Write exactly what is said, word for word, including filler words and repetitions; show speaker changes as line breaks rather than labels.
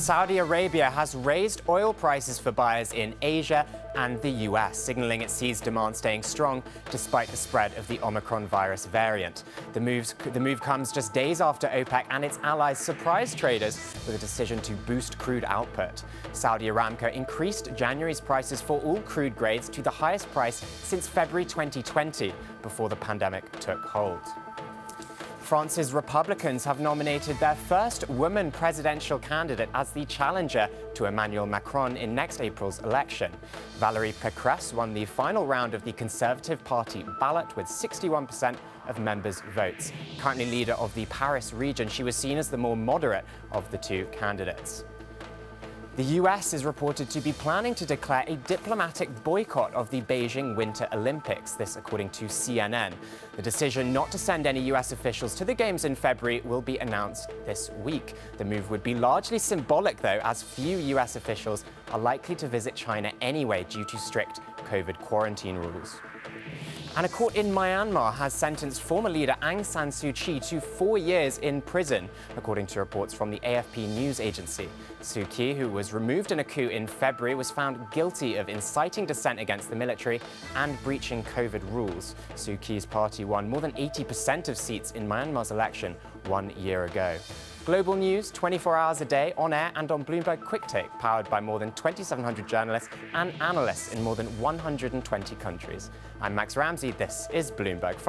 Saudi Arabia has raised oil prices for buyers in Asia and the U S, signaling it sees demand staying strong despite the spread of the Omicron virus variant. The, moves, the move comes just days after OPEC and its allies surprised traders with a decision to boost crude output. Saudi Aramco increased January's prices for all crude grades to the highest price since February twenty twenty, before the pandemic took hold. France's Republicans have nominated their first woman presidential candidate as the challenger to Emmanuel Macron in next April's election. Valérie Pécresse won the final round of the Conservative Party ballot with sixty-one percent of members' votes. Currently leader of the Paris region, she was seen as the more moderate of the two candidates. The U S is reported to be planning to declare a diplomatic boycott of the Beijing Winter Olympics, this according to C N N. The decision not to send any U S officials to the Games in February will be announced this week. The move would be largely symbolic, though, as few U S officials are likely to visit China anyway due to strict COVID quarantine rules. And a court in Myanmar has sentenced former leader Aung San Suu Kyi to four years in prison, according to reports from the A F P news agency. Suu Kyi, who was removed in a coup in February, was found guilty of inciting dissent against the military and breaching COVID rules. Suu Kyi's party won more than eighty percent of seats in Myanmar's election one year ago. Global news, twenty-four hours a day, on air and on Bloomberg Quicktake, powered by more than twenty-seven hundred journalists and analysts in more than one hundred twenty countries. I'm Max Ramsey. This is Bloomberg.